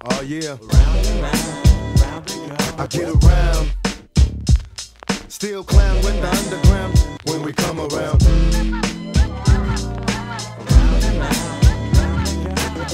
Oh yeah. Round and round we go. I get around. Still clown with the underground when we come around. Round and round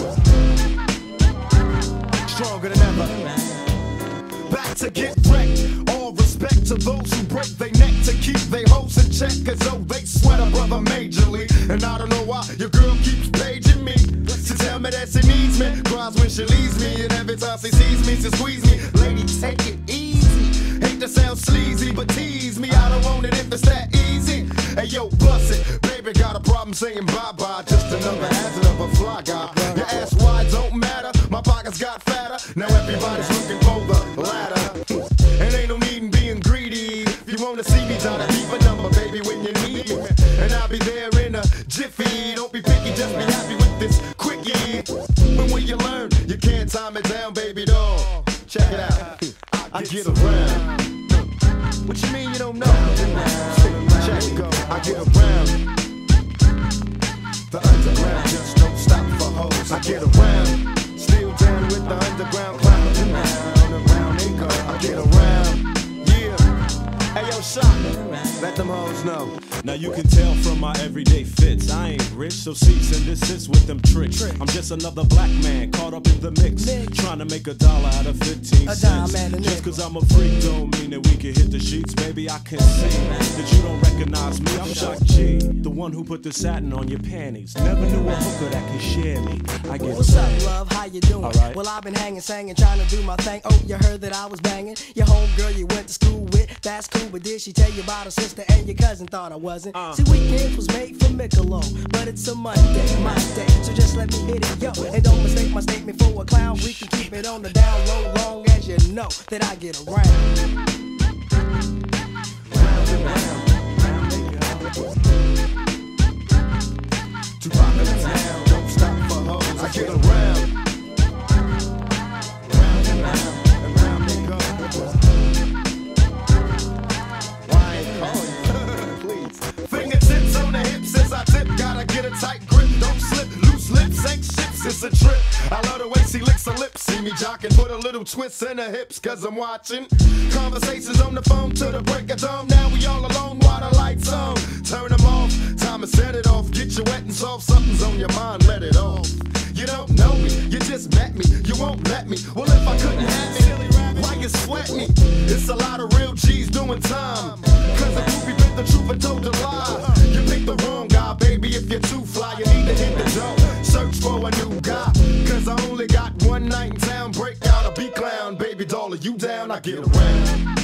we go. Stronger than ever. Back to get wrecked. All respect to those who break their neck to keep their hoes in check, as though they sweat a brother majorly. And I don't know why your girl keeps paging me to tell me that she needs me. Cries when she leaves me, and every time she sees me, she squeeze me. Lady, take it easy. Hate to sound sleazy, but tease me. I don't want it if it's that easy. Hey yo, bust it. Baby got a problem saying bye-bye. Just another hazard of a fly guy. Your ass wide don't matter. My pockets got fatter. Now everybody's looking for the ladder. And ain't no need in being greedy. If you wanna see me, try to keep a number, baby, when you need me. And I'll be there in a jiffy. Don't be picky, just be happy with this quickie. But when you learn, you can't time it down, baby doll. Check it out. I get around. What you mean you don't know? Check it go. I get around. The underground just don't stop for hoes. I get around. Still down with the underground clown. Around they go. I get around. Yeah. Hey yo, Shock. Let them hoes know. Now you can tell from my everyday fits, I ain't rich, so cease and desist with them tricks. I'm just another black man caught up in the mix, trying to make $1 out of 15 cents. Just cause I'm a freak don't mean that we can hit the sheets. Baby, I can see that you don't recognize me. I'm Shock G, the one who put the satin on your panties. Never knew a hooker that could share me. I get What's up, love? How you doing? Right. Well, I've been hanging, singing, trying to do my thing. Oh, you heard that I was banging your homegirl you went to school with. That's cool, but did she tell you about her sister and your cousin? Thought I wasn't. See, weekends was made for Michelob, but it's a Monday, my day, so just let me hit it, yo. And don't mistake my statement for a clown. We can keep it on the down low, long as you know that I get around. Round and round they go. Too popular town, don't stop for hoes. I get around. Round and round they go. Why ain't calling? Please. Fingertips on the hips as I tip. Gotta get a tight grip, don't slip. Loose lips ain't ships, it's a trip. I love the way she licks her lips. See me jocking, put a little twist in her hips, cause I'm watching. Conversations on the phone till the break of dawn. Now we all alone while the lights on. Turn them off, time to set it off. Get you wet and soft, something's on your mind, let it off. You don't know me, you just met me, you won't let me. Well, if I couldn't have me, why you sweat me? It's a lot of real G's doing time. Cause the groupie bit the truth and told a lie. You picked the wrong guy, baby, if you're too fly, you need to hit the door. Search for a new guy, cause I only got one night in town. Break out a B-clown, baby doll, are you down? I get around.